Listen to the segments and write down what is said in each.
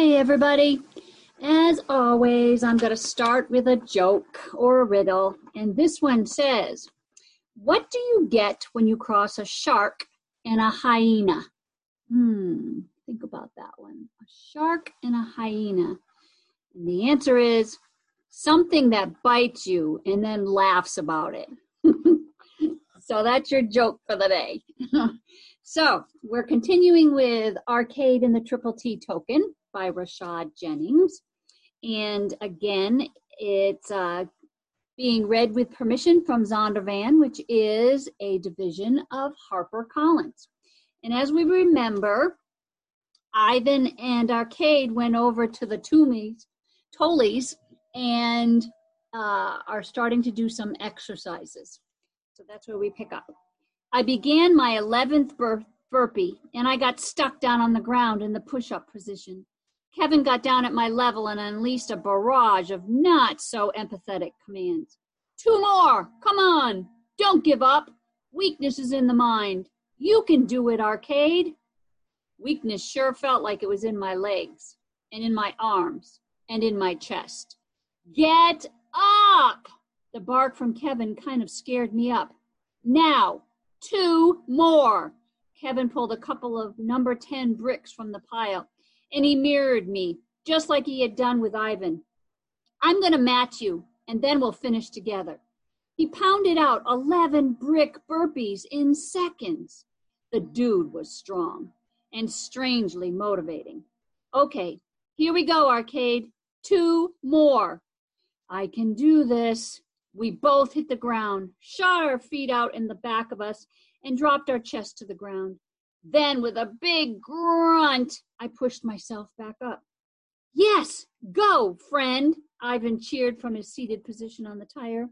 Hey everybody. As always, I'm going to start with a joke or a riddle. And this one says, what do you get when you cross a shark and a hyena? Think about that one. A shark and a hyena. And the answer is something that bites you and then laughs about it. So that's your joke for the day. So we're continuing with Arcade and the Triple T Token by Rashad Jennings. And again, it's being read with permission from Zondervan, which is a division of HarperCollins. And as we remember, Ivan and Arcade went over to the Tollies and are starting to do some exercises. So that's where we pick up. I began my 11th burpee, and I got stuck down on the ground in the push-up position. Kevin got down at my level and unleashed a barrage of not so empathetic commands. 2 more! Come on! Don't give up! Weakness is in the mind. You can do it, Arcade! Weakness sure felt like it was in my legs, and in my arms, and in my chest. Get up! The bark from Kevin kind of scared me up. Now, 2 more! Kevin pulled a couple of number 10 bricks from the pile, and he mirrored me, just like he had done with Ivan. I'm going to match you, and then we'll finish together. He pounded out 11 brick burpees in seconds. The dude was strong and strangely motivating. Okay, here we go, Arcade. 2 more. I can do this. We both hit the ground, shot our feet out in the back of us, and dropped our chest to the ground. Then, with a big grunt, I pushed myself back up. Yes, go, friend, Ivan cheered from his seated position on the tire.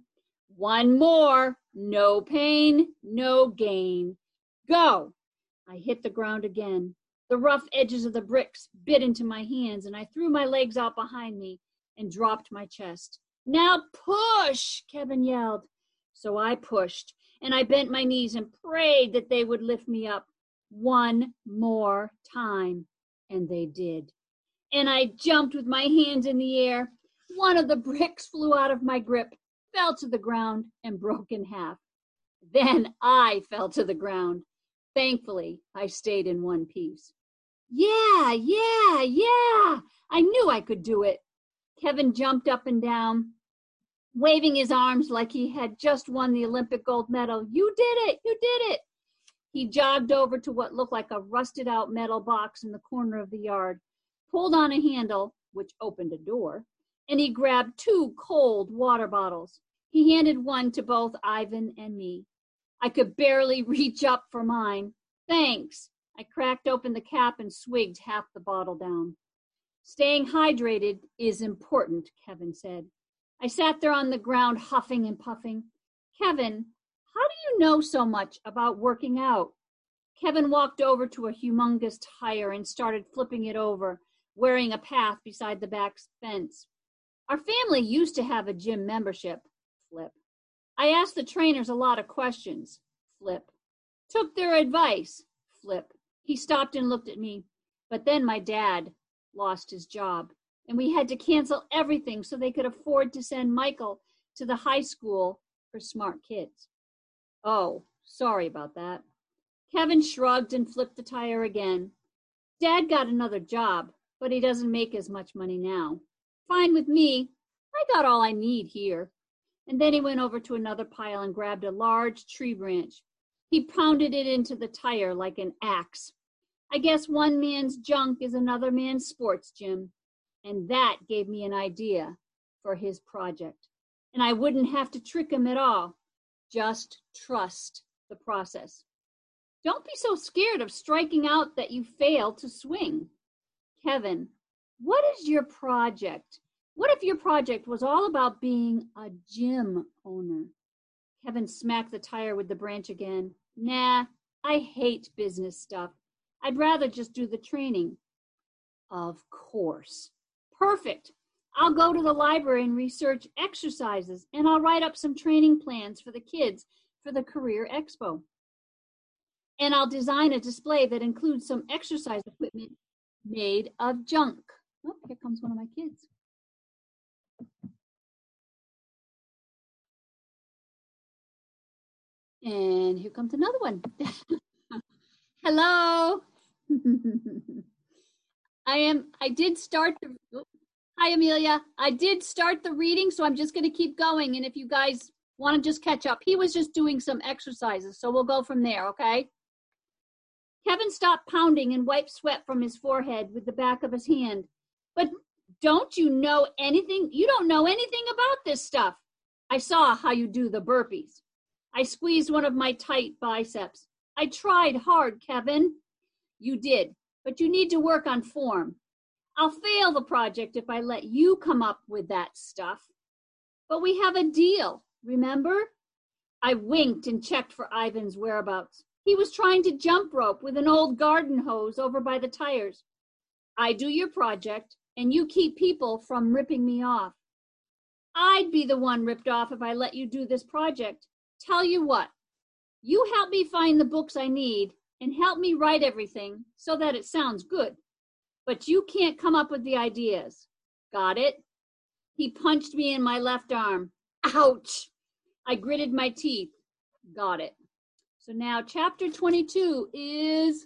1 more. No pain, no gain. Go. I hit the ground again. The rough edges of the bricks bit into my hands, and I threw my legs out behind me and dropped my chest. Now push, Kevin yelled. So I pushed, and I bent my knees and prayed that they would lift me up 1 more time, and they did. And I jumped with my hands in the air. One of the bricks flew out of my grip, fell to the ground, and broke in half. Then I fell to the ground. Thankfully, I stayed in one piece. Yeah, I knew I could do it. Kevin jumped up and down, waving his arms like he had just won the Olympic gold medal. You did it! You did it! He jogged over to what looked like a rusted-out metal box in the corner of the yard, pulled on a handle, which opened a door, and he grabbed 2 cold water bottles. He handed one to both Ivan and me. I could barely reach up for mine. Thanks. I cracked open the cap and swigged half the bottle down. Staying hydrated is important, Kevin said. I sat there on the ground, huffing and puffing. Kevin, how do you know so much about working out? Kevin walked over to a humongous tire and started flipping it over, wearing a path beside the back fence. Our family used to have a gym membership, flip. I asked the trainers a lot of questions, flip. Took their advice, flip. He stopped and looked at me. But then my dad lost his job, and we had to cancel everything so they could afford to send Michael to the high school for smart kids. Oh, sorry about that. Kevin shrugged and flipped the tire again. Dad got another job, but he doesn't make as much money now. Fine with me. I got all I need here. And then he went over to another pile and grabbed a large tree branch. He pounded it into the tire like an axe. I guess one man's junk is another man's sports gym. And that gave me an idea for his project. And I wouldn't have to trick him at all. Just trust the process. Don't be so scared of striking out that you fail to swing. Kevin, what is your project? What if your project was all about being a gym owner? Kevin smacked the tire with the branch again. Nah, I hate business stuff. I'd rather just do the training. Of course. Perfect. I'll go to the library and research exercises, and I'll write up some training plans for the kids for the Career Expo. And I'll design a display that includes some exercise equipment made of junk. Oh, here comes one of my kids. And here comes another one. Hello. I did start the, hi Amelia. I did start the reading, so I'm just going to keep going. And if you guys want to just catch up, he was just doing some exercises, so we'll go from there, okay? Kevin stopped pounding and wiped sweat from his forehead with the back of his hand. But don't you know anything? You don't know anything about this stuff. I saw how you do the burpees. I squeezed one of my tight biceps. I tried hard, Kevin. You did, but you need to work on form. I'll fail the project if I let you come up with that stuff. But we have a deal, remember? I winked and checked for Ivan's whereabouts. He was trying to jump rope with an old garden hose over by the tires. I do your project, and you keep people from ripping me off. I'd be the one ripped off if I let you do this project. Tell you what, you help me find the books I need and help me write everything so that it sounds good. But you can't come up with the ideas. Got it? He punched me in my left arm. Ouch! I gritted my teeth. Got it. So now chapter 22 is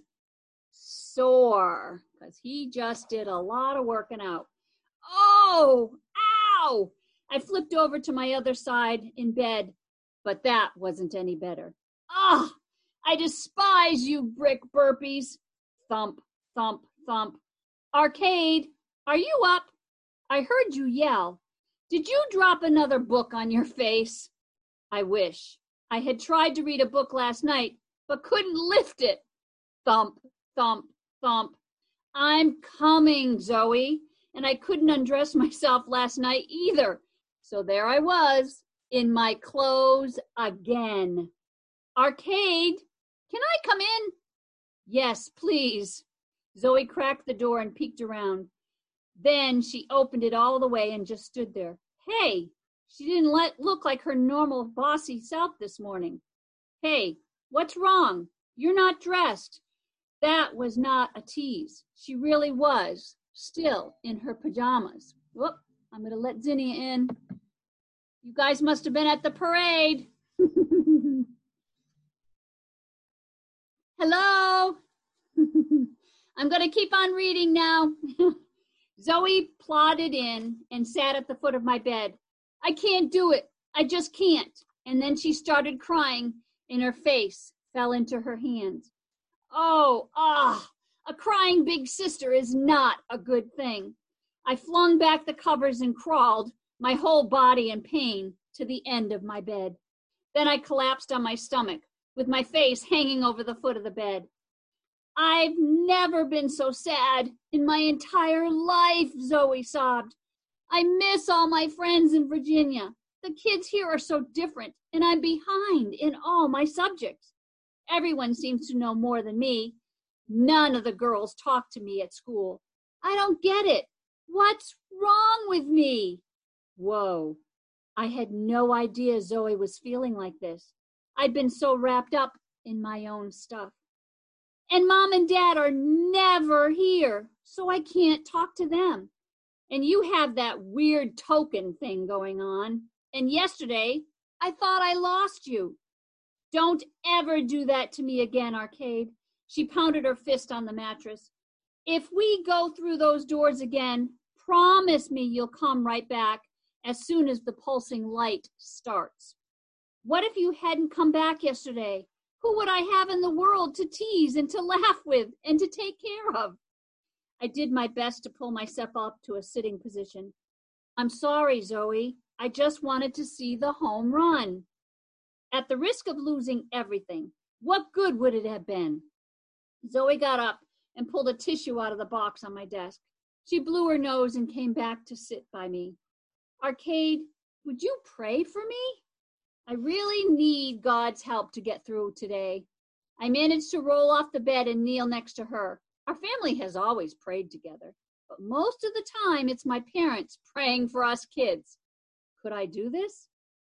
sore, because he just did a lot of working out. Oh, ow! I flipped over to my other side in bed, but that wasn't any better. Ah! I despise you brick burpees. Thump, thump, thump. Arcade, are you up? I heard you yell. Did you drop another book on your face? I wish. I had tried to read a book last night, but couldn't lift it. Thump, thump, thump. I'm coming, Zoe. And I couldn't undress myself last night either. So there I was, in my clothes again. Arcade, can I come in? Yes, please. Zoe cracked the door and peeked around. Then she opened it all the way and just stood there. Hey, she didn't look like her normal bossy self this morning. Hey, what's wrong? You're not dressed. That was not a tease. She really was, still in her pajamas. Whoop, I'm going to let Zinnia in. You guys must have been at the parade. Hello. I'm going to keep on reading now. Zoe plodded in and sat at the foot of my bed. I can't do it. I just can't. And then she started crying, and her face fell into her hands. Oh, a crying big sister is not a good thing. I flung back the covers and crawled, my whole body in pain, to the end of my bed. Then I collapsed on my stomach, with my face hanging over the foot of the bed. I've never been so sad in my entire life, Zoe sobbed. I miss all my friends in Virginia. The kids here are so different, and I'm behind in all my subjects. Everyone seems to know more than me. None of the girls talk to me at school. I don't get it. What's wrong with me? Whoa. I had no idea Zoe was feeling like this. I'd been so wrapped up in my own stuff. And Mom and Dad are never here, so I can't talk to them. And you have that weird token thing going on. And yesterday, I thought I lost you. Don't ever do that to me again, Arcade. She pounded her fist on the mattress. If we go through those doors again, promise me you'll come right back as soon as the pulsing light starts. What if you hadn't come back yesterday? Who would I have in the world to tease and to laugh with and to take care of? I did my best to pull myself up to a sitting position. I'm sorry, Zoe. I just wanted to see the home run. At the risk of losing everything, what good would it have been? Zoe got up and pulled a tissue out of the box on my desk. She blew her nose and came back to sit by me. Arcade, would you pray for me? I really need God's help to get through today. I managed to roll off the bed and kneel next to her. Our family has always prayed together, but most of the time it's my parents praying for us kids. Could I do this?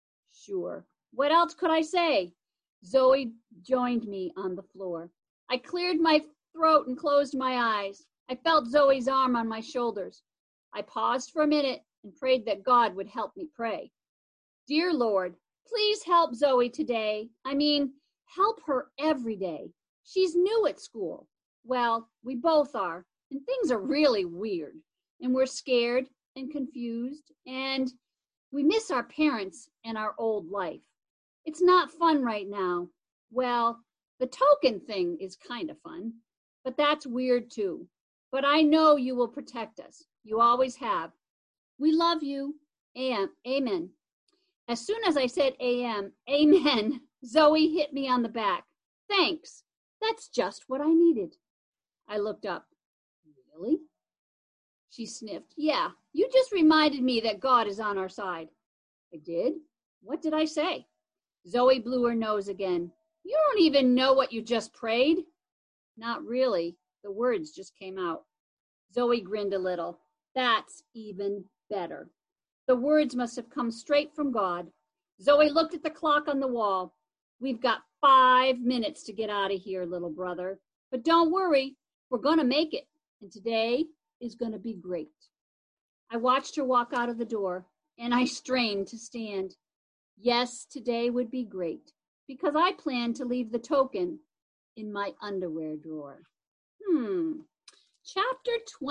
Sure. What else could I say? Zoe joined me on the floor. I cleared my throat and closed my eyes. I felt Zoe's arm on my shoulders. I paused for a minute and prayed that God would help me pray. Dear Lord, please help Zoe today. Help her every day. She's new at school. Well, we both are, and things are really weird. And we're scared and confused, and we miss our parents and our old life. It's not fun right now. Well, the token thing is kind of fun, but that's weird too. But I know you will protect us. You always have. We love you. Amen. As soon as I said amen, Zoe hit me on the back. Thanks. That's just what I needed. I looked up. Really? She sniffed. Yeah, you just reminded me that God is on our side. I did? What did I say? Zoe blew her nose again. You don't even know what you just prayed? Not really. The words just came out. Zoe grinned a little. That's even better. The words must have come straight from God. Zoe looked at the clock on the wall. We've got 5 minutes to get out of here, little brother. But don't worry, we're going to make it. And today is going to be great. I watched her walk out of the door, and I strained to stand. Yes, today would be great, because I planned to leave the token in my underwear drawer. Chapter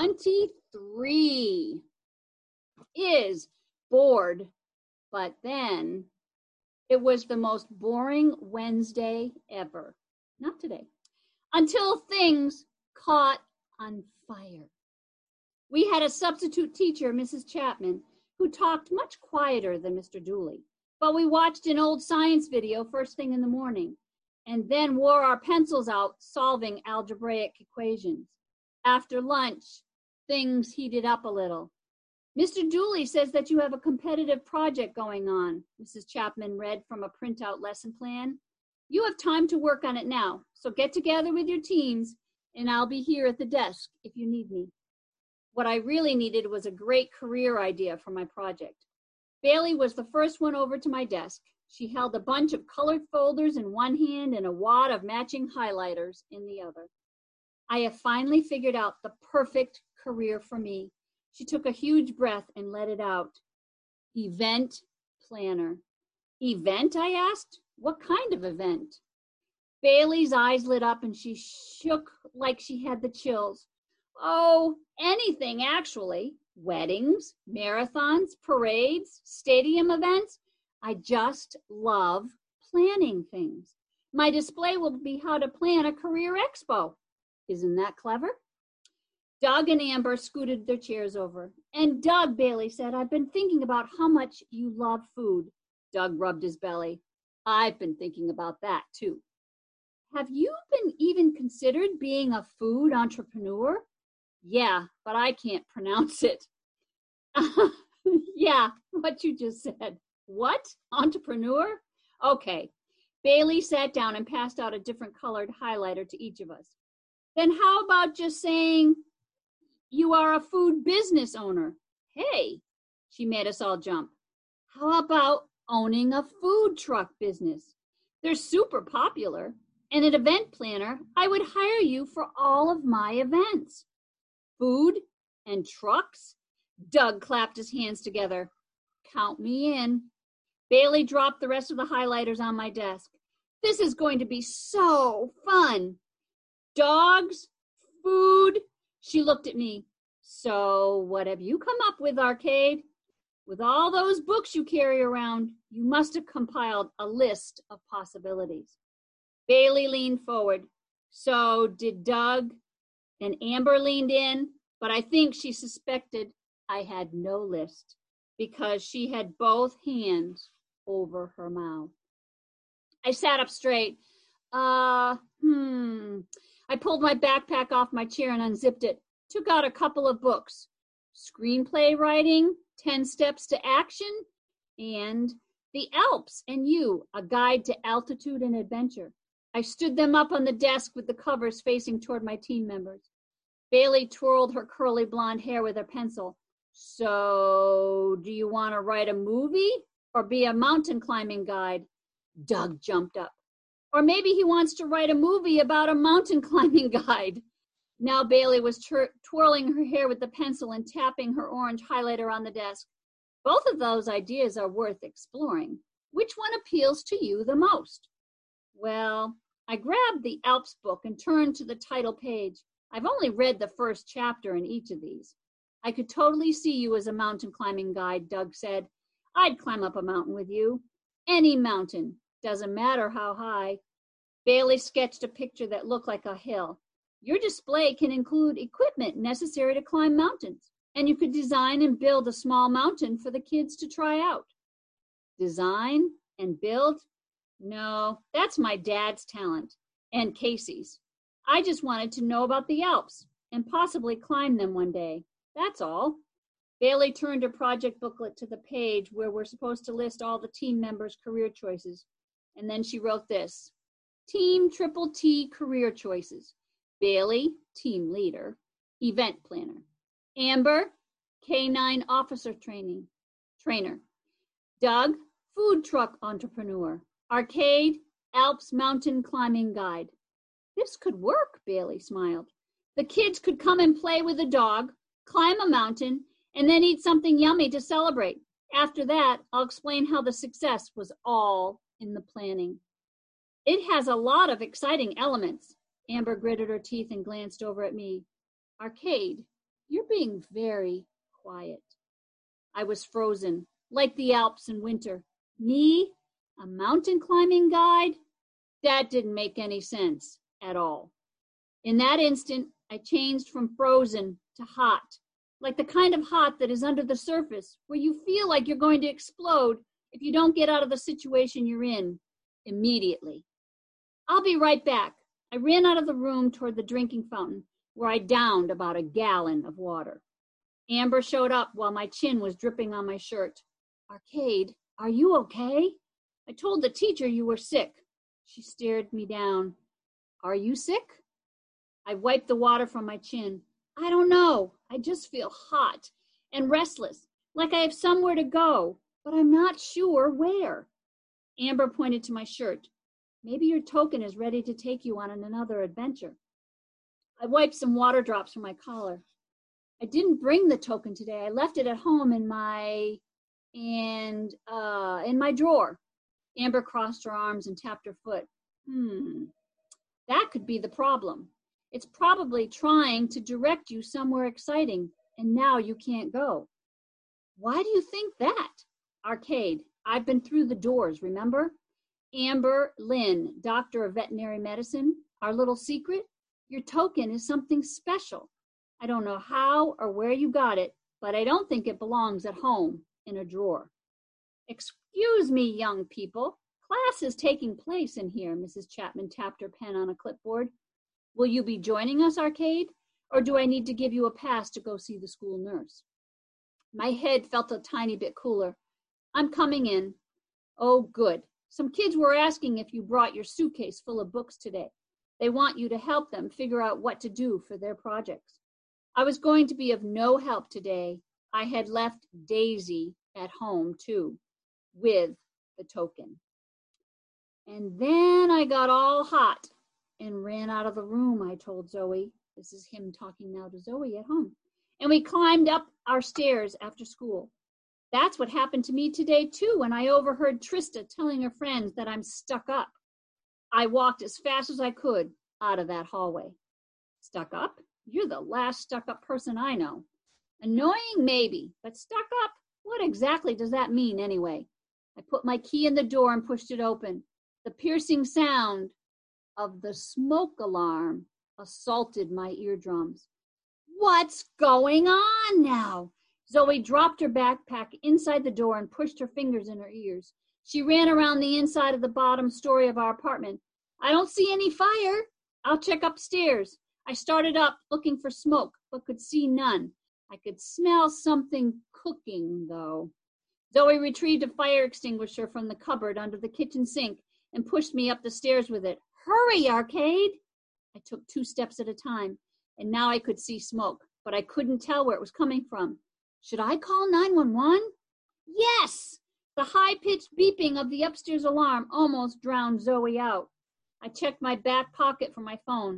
23 is bored, but then it was the most boring Wednesday ever. Not today. Until things caught on fire. We had a substitute teacher, Mrs. Chapman, who talked much quieter than Mr. Dooley. But we watched an old science video first thing in the morning, and then wore our pencils out solving algebraic equations. After lunch, things heated up a little. Mr. Dooley says that you have a competitive project going on, Mrs. Chapman read from a printout lesson plan. You have time to work on it now, so get together with your teams, and I'll be here at the desk if you need me. What I really needed was a great career idea for my project. Bailey was the first one over to my desk. She held a bunch of colored folders in one hand and a wad of matching highlighters in the other. I have finally figured out the perfect career for me. She took a huge breath and let it out. Event planner. Event, I asked? What kind of event? Bailey's eyes lit up and she shook like she had the chills. Oh, anything actually. Weddings, marathons, parades, stadium events. I just love planning things. My display will be how to plan a career expo. Isn't that clever? Doug and Amber scooted their chairs over. And Doug, Bailey said, I've been thinking about how much you love food. Doug rubbed his belly. I've been thinking about that too. Have you been even considered being a food entrepreneur? Yeah, but I can't pronounce it. Yeah, what you just said. What? Entrepreneur? Okay. Bailey sat down and passed out a different colored highlighter to each of us. Then how about just saying you are a food business owner? Hey, she made us all jump. How about owning a food truck business? They're super popular. And an event planner, I would hire you for all of my events. Food and trucks? Doug clapped his hands together. Count me in. Bailey dropped the rest of the highlighters on my desk. This is going to be so fun. Dogs, food. She looked at me. So what have you come up with, Arcade? With all those books you carry around, you must have compiled a list of possibilities. Bailey leaned forward. So did Doug. And Amber leaned in, but I think she suspected I had no list because she had both hands over her mouth. I sat up straight. I pulled my backpack off my chair and unzipped it. Took out a couple of books. Screenplay writing, 10 Steps to Action, and The Alps and You, A Guide to Altitude and Adventure. I stood them up on the desk with the covers facing toward my team members. Bailey twirled her curly blonde hair with her pencil. So, do you want to write a movie or be a mountain climbing guide? Doug jumped up. Or maybe he wants to write a movie about a mountain climbing guide. Now Bailey was twirling her hair with the pencil and tapping her orange highlighter on the desk. Both of those ideas are worth exploring. Which one appeals to you the most? Well, I grabbed the Alps book and turned to the title page. I've only read the first chapter in each of these. I could totally see you as a mountain climbing guide, Doug said. I'd climb up a mountain with you. Any mountain, doesn't matter how high. Bailey sketched a picture that looked like a hill. Your display can include equipment necessary to climb mountains, and you could design and build a small mountain for the kids to try out. Design and build? No, that's my dad's talent, and Casey's. I just wanted to know about the Alps and possibly climb them one day. That's all. Bailey turned her project booklet to the page where we're supposed to list all the team members' career choices. And then she wrote this: Team Triple T career choices. Bailey, team leader, event planner. Amber, K9 officer trainer. Doug, food truck entrepreneur. Arcade, Alps mountain climbing guide. This could work, Bailey smiled. The kids could come and play with the dog, climb a mountain, and then eat something yummy to celebrate. After that, I'll explain how the success was all in the planning. It has a lot of exciting elements. Amber gritted her teeth and glanced over at me. Arcade, you're being very quiet. I was frozen, like the Alps in winter. Me, a mountain climbing guide? That didn't make any sense at all. In that instant, I changed from frozen to hot, like the kind of hot that is under the surface, where you feel like you're going to explode if you don't get out of the situation you're in immediately. I'll be right back. I ran out of the room toward the drinking fountain, where I downed about a gallon of water. Amber showed up while my chin was dripping on my shirt. Arcade, are you okay? I told the teacher you were sick. She stared me down. Are you sick? I wiped the water from my chin. I don't know. I just feel hot and restless, like I have somewhere to go, but I'm not sure where. Amber pointed to my shirt. Maybe your token is ready to take you on another adventure. I wiped some water drops from my collar. I didn't bring the token today. I left it at home in my drawer. Amber crossed her arms and tapped her foot. That could be the problem. It's probably trying to direct you somewhere exciting, and now you can't go. Why do you think that? Arcade, I've been through the doors, remember? Amber Lynn, doctor of veterinary medicine, our little secret? Your token is something special. I don't know how or where you got it, but I don't think it belongs at home in a drawer. Excuse me, young people. Class is taking place in here, Mrs. Chapman tapped her pen on a clipboard. Will you be joining us, Arcade? Or do I need to give you a pass to go see the school nurse? My head felt a tiny bit cooler. I'm coming in. Oh, good. Some kids were asking if you brought your suitcase full of books today. They want you to help them figure out what to do for their projects. I was going to be of no help today. I had left Daisy at home, too, with the token. And then I got all hot and ran out of the room, I told Zoe. This is him talking now to Zoe at home. And we climbed up our stairs after school. That's what happened to me today, too, when I overheard Trista telling her friends that I'm stuck up. I walked as fast as I could out of that hallway. Stuck up? You're the last stuck-up person I know. Annoying, maybe, but stuck up? What exactly does that mean, anyway? I put my key in the door and pushed it open. The piercing sound of the smoke alarm assaulted my eardrums. What's going on now? Zoe dropped her backpack inside the door and pushed her fingers in her ears. She ran around the inside of the bottom story of our apartment. I don't see any fire. I'll check upstairs. I started up looking for smoke, but could see none. I could smell something cooking, though. Zoe retrieved a fire extinguisher from the cupboard under the kitchen sink and pushed me up the stairs with it. Hurry, Arcade! I took 2 steps at a time, and now I could see smoke, but I couldn't tell where it was coming from. Should I call 911? Yes! The high-pitched beeping of the upstairs alarm almost drowned Zoe out. I checked my back pocket for my phone.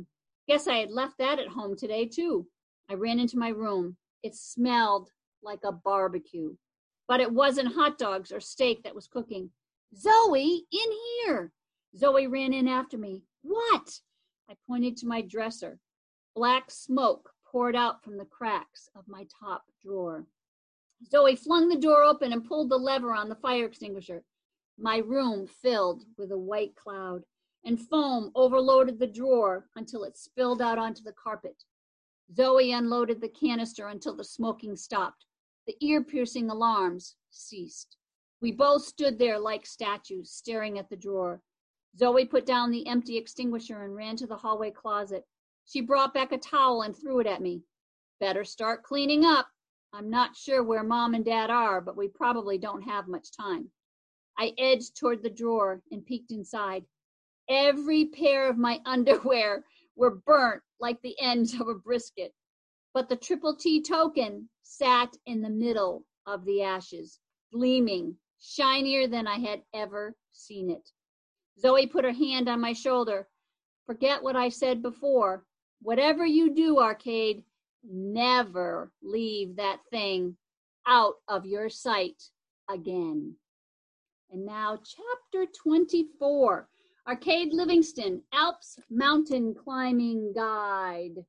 Guess I had left that at home today, too. I ran into my room. It smelled like a barbecue, but it wasn't hot dogs or steak that was cooking. Zoe, in here! Zoe ran in after me. What? I pointed to my dresser. Black smoke poured out from the cracks of my top drawer. Zoe flung the door open and pulled the lever on the fire extinguisher. My room filled with a white cloud, and foam overloaded the drawer until it spilled out onto the carpet. Zoe unloaded the canister until the smoking stopped. The ear-piercing alarms ceased. We both stood there like statues, staring at the drawer. Zoe put down the empty extinguisher and ran to the hallway closet. She brought back a towel and threw it at me. Better start cleaning up. I'm not sure where Mom and Dad are, but we probably don't have much time. I edged toward the drawer and peeked inside. Every pair of my underwear were burnt like the ends of a brisket, but the Triple T token sat in the middle of the ashes, gleaming, shinier than I had ever seen it. Zoe put her hand on my shoulder. Forget what I said before. Whatever you do, Arcade, never leave that thing out of your sight again. And now chapter 24, Arcade Livingston, Alps Mountain Climbing Guide.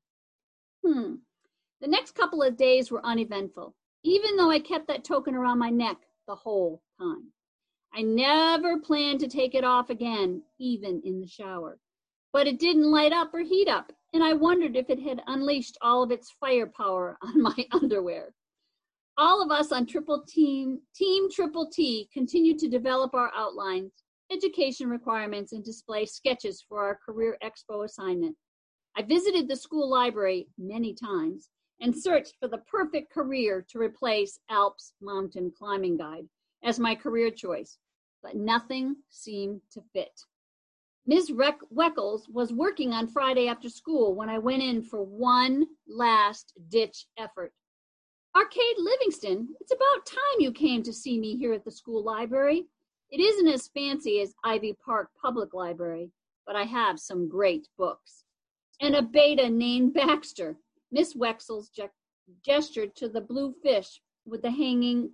The next couple of days were uneventful, even though I kept that token around my neck the whole time. I never planned to take it off again, even in the shower. But it didn't light up or heat up, and I wondered if it had unleashed all of its firepower on my underwear. All of us on Team Triple T continued to develop our outlines, education requirements, and display sketches for our Career Expo assignment. I visited the school library many times and searched for the perfect career to replace Alps Mountain Climbing Guide as my career choice, but nothing seemed to fit. Ms. Weckles was working on Friday after school when I went in for one last-ditch effort. Arcade Livingston, it's about time you came to see me here at the school library. It isn't as fancy as Ivy Park Public Library, but I have some great books. And a beta named Baxter. Miss Weckles gestured to the blue fish with the hanging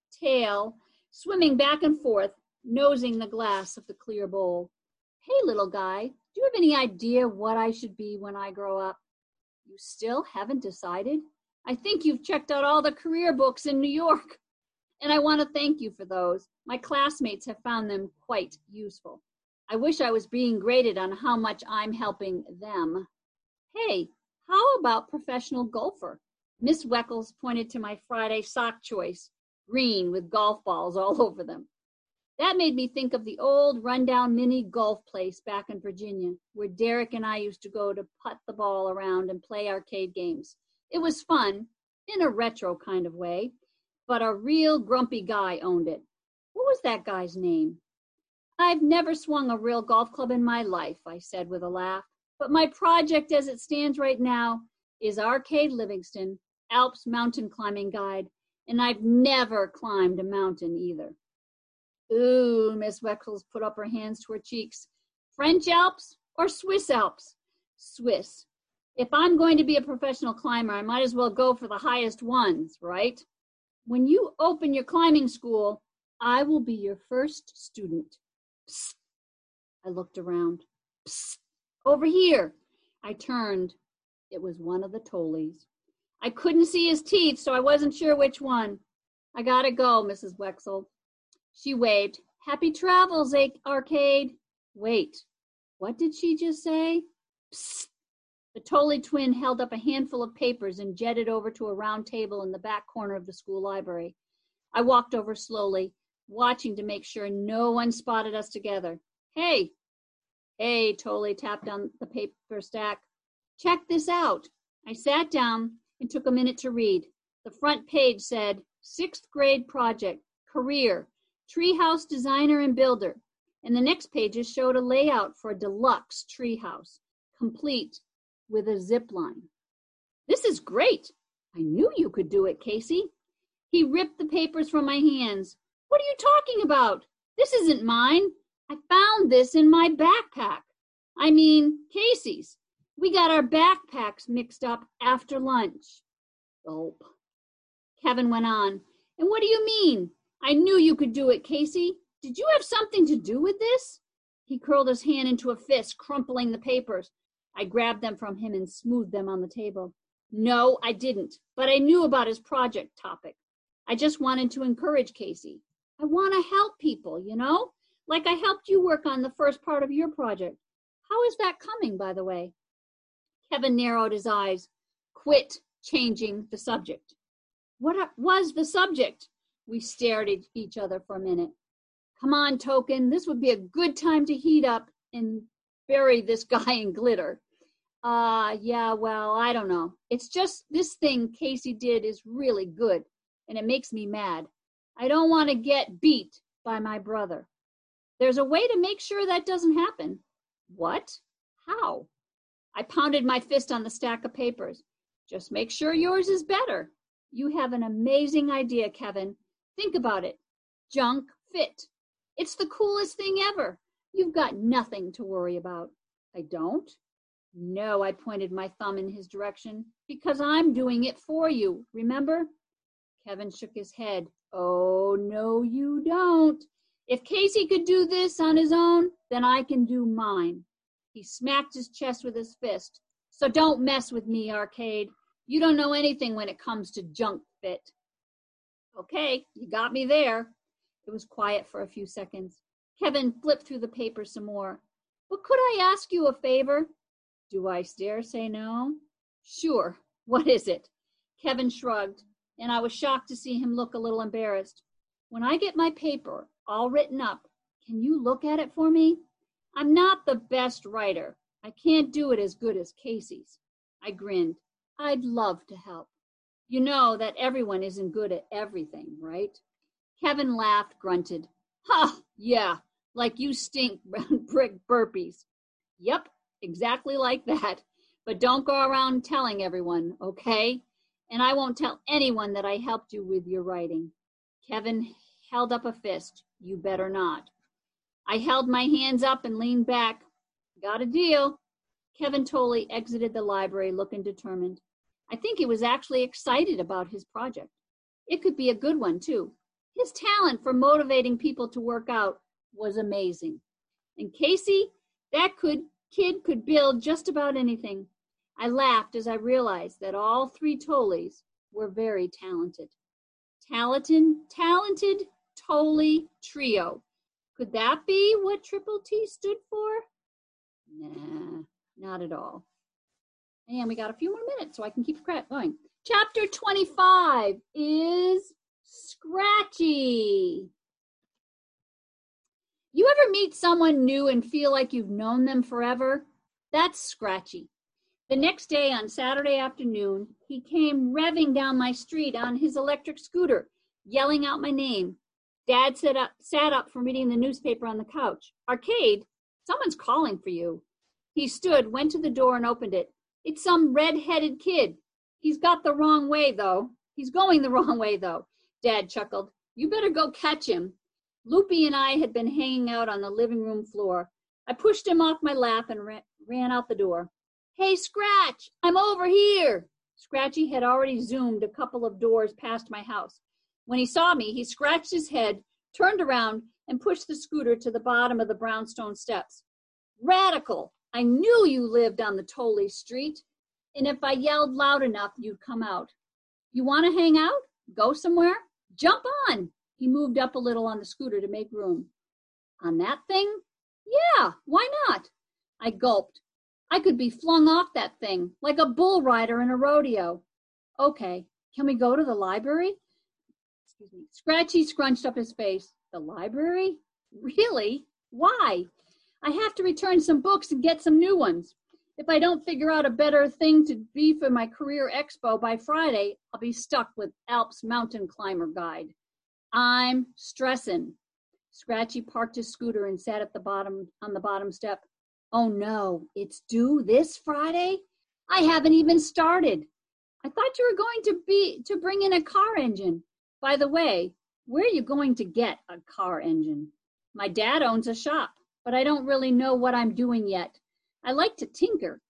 tail, swimming back and forth, nosing the glass of the clear bowl. Hey, little guy, do you have any idea what I should be when I grow up? You still haven't decided? I think you've checked out all the career books in New York, and I want to thank you for those. My classmates have found them quite useful. I wish I was being graded on how much I'm helping them. Hey, how about professional golfer? Miss Weckles pointed to my Friday sock choice, green with golf balls all over them. That made me think of the old rundown mini golf place back in Virginia, where Derek and I used to go to putt the ball around and play arcade games. It was fun, in a retro kind of way, but a real grumpy guy owned it. What was that guy's name? I've never swung a real golf club in my life, I said with a laugh, but my project as it stands right now is Arcade Livingston, Alps Mountain Climbing Guide, and I've never climbed a mountain either. Ooh, Miss Weckles put up her hands to her cheeks. French Alps or Swiss Alps? Swiss. If I'm going to be a professional climber, I might as well go for the highest ones, right? When you open your climbing school, I will be your first student. Psst. I looked around. Psst. Over here. I turned. It was one of the Tolleys. I couldn't see his teeth, so I wasn't sure which one. I gotta go, Mrs. Weckles. She waved. Happy travels, Arcade. Wait, what did she just say? Psst. The Tolley twin held up a handful of papers and jetted over to a round table in the back corner of the school library. I walked over slowly, watching to make sure no one spotted us together. Hey, Tolley tapped on the paper stack. Check this out. I sat down and took a minute to read. The front page said, 6th grade project, career, treehouse designer and builder. And the next pages showed a layout for a deluxe treehouse, complete with a zip line. This is great. I knew you could do it, Casey. He ripped the papers from my hands. What are you talking about? This isn't mine. I found this in my backpack. I mean, Casey's. We got our backpacks mixed up after lunch. Gulp. Kevin went on. And what do you mean? I knew you could do it, Casey. Did you have something to do with this? He curled his hand into a fist, crumpling the papers. I grabbed them from him and smoothed them on the table. No, I didn't, but I knew about his project topic. I just wanted to encourage Casey. I want to help people, you know, like I helped you work on the first part of your project. How is that coming, by the way? Kevin narrowed his eyes. Quit changing the subject. What was the subject? We stared at each other for a minute. Come on, Token, this would be a good time to heat up and bury this guy in glitter. Yeah, well, I don't know. It's just this thing Casey did is really good, and it makes me mad. I don't want to get beat by my brother. There's a way to make sure that doesn't happen. What? How? I pounded my fist on the stack of papers. Just make sure yours is better. You have an amazing idea, Kevin. Think about it. Junk fit. It's the coolest thing ever. You've got nothing to worry about. I don't? No, I pointed my thumb in his direction. Because I'm doing it for you, remember? Kevin shook his head. Oh, no, you don't. If Casey could do this on his own, then I can do mine. He smacked his chest with his fist. So don't mess with me, Arcade. You don't know anything when it comes to junk fit. Okay, you got me there. It was quiet for a few seconds. Kevin flipped through the paper some more. But could I ask you a favor? Do I dare say no? Sure. What is it? Kevin shrugged, and I was shocked to see him look a little embarrassed. When I get my paper all written up, can you look at it for me? I'm not the best writer. I can't do it as good as Casey's. I grinned. I'd love to help. You know that everyone isn't good at everything, right? Kevin laughed, grunted. Ha, yeah, like you stink brick burpees. Yep, exactly like that. But don't go around telling everyone, okay? And I won't tell anyone that I helped you with your writing. Kevin held up a fist. You better not. I held my hands up and leaned back. Got a deal. Kevin Tolley exited the library looking determined. I think he was actually excited about his project. It could be a good one, too. His talent for motivating people to work out was amazing. And Casey, that kid could build just about anything. I laughed as I realized that all three Tolleys were very talented. Talented Tolley Trio. Could that be what Triple T stood for? Nah, not at all. And we got a few more minutes so I can keep going. Chapter 25 is Scratchy. You ever meet someone new and feel like you've known them forever? That's Scratchy. The next day on Saturday afternoon, he came revving down my street on his electric scooter, yelling out my name. Dad sat up from reading the newspaper on the couch. Arcade, someone's calling for you. He stood, went to the door and opened it. It's some red-headed kid. He's going the wrong way, though. Dad chuckled. You better go catch him. Loopy and I had been hanging out on the living room floor. I pushed him off my lap and ran out the door. Hey, Scratch, I'm over here. Scratchy had already zoomed a couple of doors past my house. When he saw me, he scratched his head, turned around, and pushed the scooter to the bottom of the brownstone steps. Radical! I knew you lived on the Tolley Street, and if I yelled loud enough, you'd come out. You want to hang out? Go somewhere? Jump on! He moved up a little on the scooter to make room. On that thing? Yeah, why not? I gulped. I could be flung off that thing, like a bull rider in a rodeo. Okay, can we go to the library? Excuse me. Scratchy scrunched up his face. The library? Really? Why? I have to return some books and get some new ones. If I don't figure out a better thing to be for my career expo by Friday, I'll be stuck with Alps Mountain Climber Guide. I'm stressing. Scratchy parked his scooter and sat at on the bottom step. Oh no, it's due this Friday? I haven't even started. I thought you were going to bring in a car engine. By the way, where are you going to get a car engine? My dad owns a shop, but I don't really know what I'm doing yet. I like to tinker,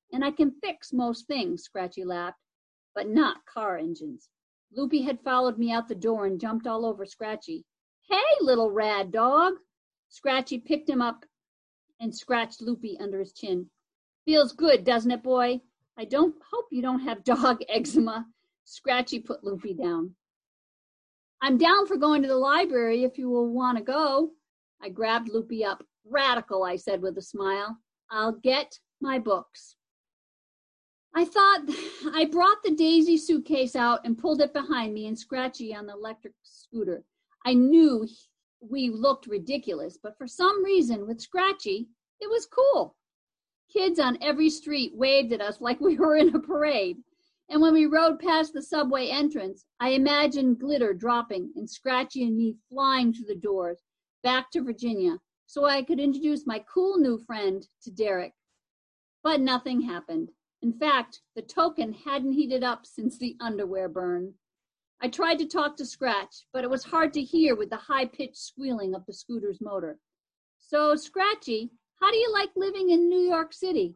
and I can fix most things, Scratchy laughed, but not car engines. Loopy had followed me out the door and jumped all over Scratchy. Hey, little rad dog! Scratchy picked him up and scratched Loopy under his chin. Feels good, doesn't it, boy? I don't hope you don't have dog eczema. Scratchy put Loopy down. I'm down for going to the library if you will want to go. I grabbed Loopy up. Radical, I said with a smile. I'll get my books. I brought the Daisy suitcase out and pulled it behind me and Scratchy on the electric scooter. I knew we looked ridiculous, but for some reason with Scratchy, it was cool. Kids on every street waved at us like we were in a parade. And when we rode past the subway entrance, I imagined glitter dropping and Scratchy and me flying through the doors back to Virginia so I could introduce my cool new friend to Derek. But nothing happened. In fact, the token hadn't heated up since the underwear burn. I tried to talk to Scratch, but it was hard to hear with the high-pitched squealing of the scooter's motor. So, Scratchy, how do you like living in New York City?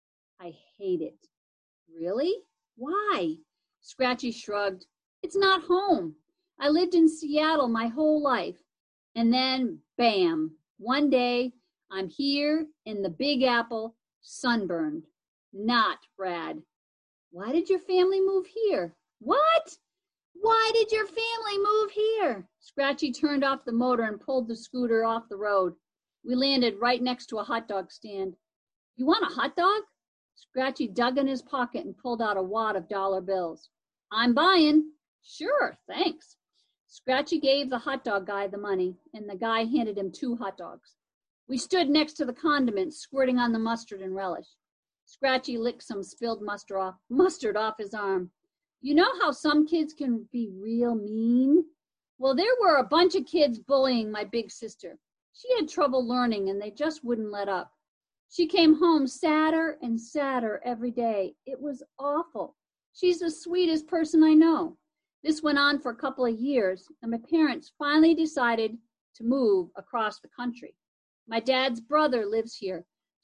I hate it. Really? Why? Scratchy shrugged. It's not home. I lived in Seattle my whole life. And then, bam, one day, I'm here in the Big Apple, sunburned. Not rad. Why did your family move here? What? Why did your family move here? Scratchy turned off the motor and pulled the scooter off the road. We landed right next to a hot dog stand. You want a hot dog? Scratchy dug in his pocket and pulled out a wad of dollar bills. I'm buying. Sure, thanks. Scratchy gave the hot dog guy the money, and the guy handed him 2 hot dogs. We stood next to the condiments, squirting on the mustard and relish. Scratchy licked some spilled mustard off his arm. You know how some kids can be real mean? Well, there were a bunch of kids bullying my big sister. She had trouble learning, and they just wouldn't let up. She came home sadder and sadder every day. It was awful. She's the sweetest person I know. This went on for a couple of years, and my parents finally decided to move across the country. My dad's brother lives here,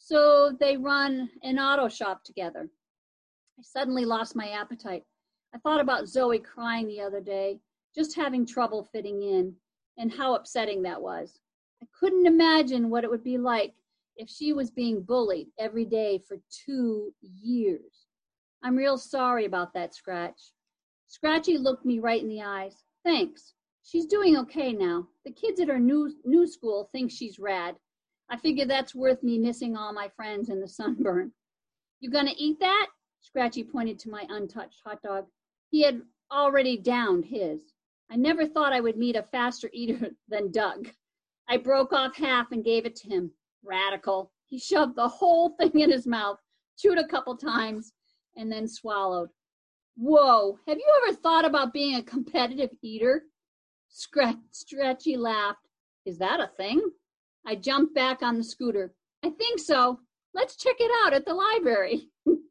so they run an auto shop together. I suddenly lost my appetite. I thought about Zoe crying the other day, just having trouble fitting in, and how upsetting that was. I couldn't imagine what it would be like if she was being bullied every day for 2 years. I'm real sorry about that, Scratch. Scratchy looked me right in the eyes. Thanks. She's doing okay now. The kids at her new school think she's rad. I figure that's worth me missing all my friends in the sunburn. You gonna eat that? Scratchy pointed to my untouched hot dog. He had already downed his. I never thought I would meet a faster eater than Doug. I broke off half and gave it to him. Radical. He shoved the whole thing in his mouth, chewed a couple times, and then swallowed. Whoa, have you ever thought about being a competitive eater? Scratchy laughed. Is that a thing? I jumped back on the scooter. I think so. Let's check it out at the library.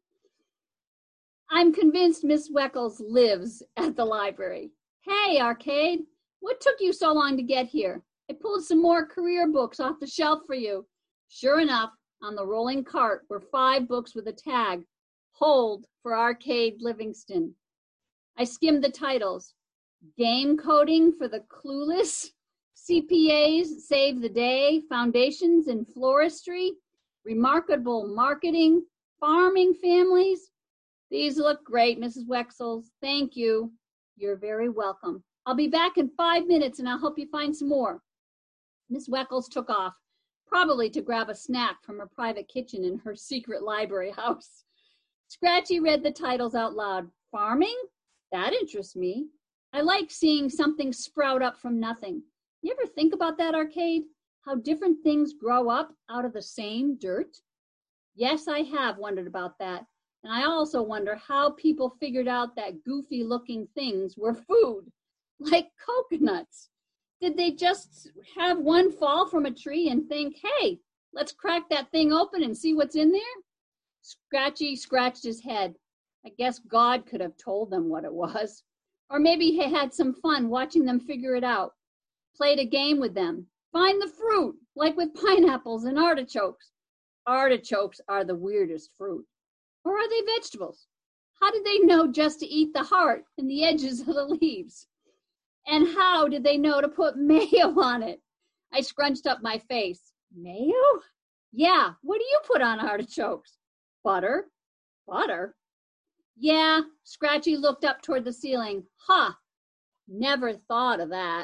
I'm convinced Miss Weckles lives at the library. Hey, Arcade, what took you so long to get here? I pulled some more career books off the shelf for you. Sure enough, on the rolling cart were 5 books with a tag, Hold for Arcade Livingston. I skimmed the titles. Game Coding for the Clueless, CPAs Save the Day, Foundations in Floristry, Remarkable Marketing, Farming Families. These look great, Mrs. Weckles. Thank you. You're very welcome. I'll be back in 5 minutes and I'll help you find some more. Miss Weckles took off, probably to grab a snack from her private kitchen in her secret library house. Scratchy read the titles out loud. Farming? That interests me. I like seeing something sprout up from nothing. You ever think about that, Arcade? How different things grow up out of the same dirt? Yes, I have wondered about that. And I also wonder how people figured out that goofy-looking things were food, like coconuts. Did they just have one fall from a tree and think, hey, let's crack that thing open and see what's in there? Scratchy scratched his head. I guess God could have told them what it was. Or maybe he had some fun watching them figure it out. Played a game with them. Find the fruit, like with pineapples and artichokes. Artichokes are the weirdest fruit. Or are they vegetables? How did they know just to eat the heart and the edges of the leaves? And how did they know to put mayo on it? I scrunched up my face. Mayo? Yeah, what do you put on artichokes? Butter. Butter? Yeah, Scratchy looked up toward the ceiling. Ha! Never thought of that.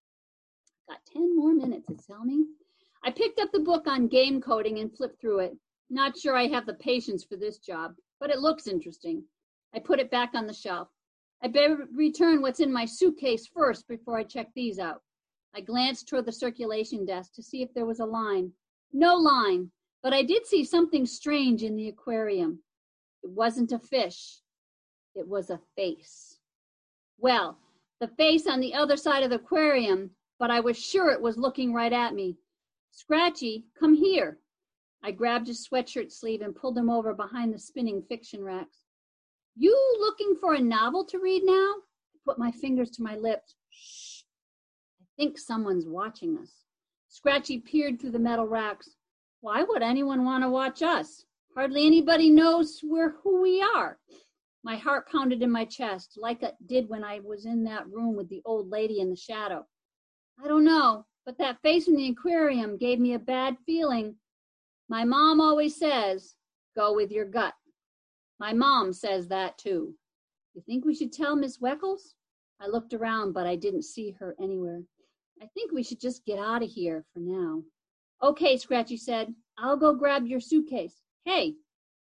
Got 10 more minutes, it's telling me. I picked up the book on game coding and flipped through it. Not sure I have the patience for this job, but it looks interesting. I put it back on the shelf. I better return what's in my suitcase first before I check these out. I glanced toward the circulation desk to see if there was a line. No line, but I did see something strange in the aquarium. It wasn't a fish. It was a face. Well, the face on the other side of the aquarium, but I was sure it was looking right at me. Scratchy, come here. I grabbed his sweatshirt sleeve and pulled him over behind the spinning fiction racks. You looking for a novel to read now? I put my fingers to my lips. Shh. I think someone's watching us. Scratchy peered through the metal racks. Why would anyone want to watch us? Hardly anybody knows who we are. My heart pounded in my chest, like it did when I was in that room with the old lady in the shadow. I don't know, but that face in the aquarium gave me a bad feeling. My mom always says, go with your gut. My mom says that too. You think we should tell Miss Weckles? I looked around, but I didn't see her anywhere. I think we should just get out of here for now. Okay, Scratchy said. I'll go grab your suitcase. Hey,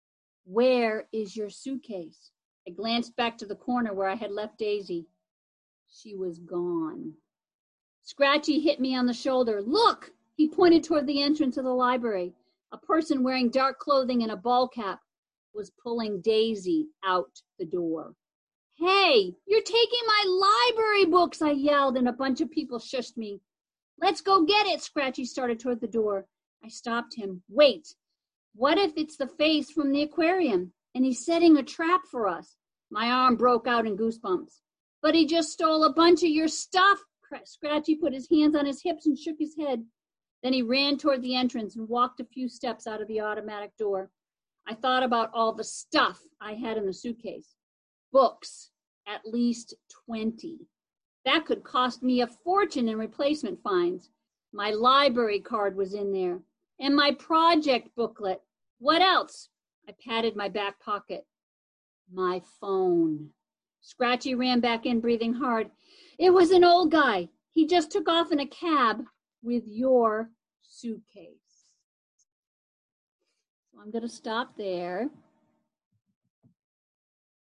where is your suitcase? I glanced back to the corner where I had left Daisy. She was gone. Scratchy hit me on the shoulder. Look! He pointed toward the entrance of the library. A person wearing dark clothing and a ball cap was pulling Daisy out the door. Hey, you're taking my library books, I yelled, and a bunch of people shushed me. Let's go get it, Scratchy started toward the door. I stopped him. Wait, what if it's the face from the aquarium and he's setting a trap for us? My arm broke out in goosebumps. But he just stole a bunch of your stuff. Scratchy put his hands on his hips and shook his head. Then he ran toward the entrance and walked a few steps out of the automatic door. I thought about all the stuff I had in the suitcase. Books, at least 20. That could cost me a fortune in replacement fines. My library card was in there. And my project booklet. What else? I patted my back pocket. My phone. Scratchy ran back in, breathing hard. It was an old guy. He just took off in a cab with your suitcase. So I'm going to stop there.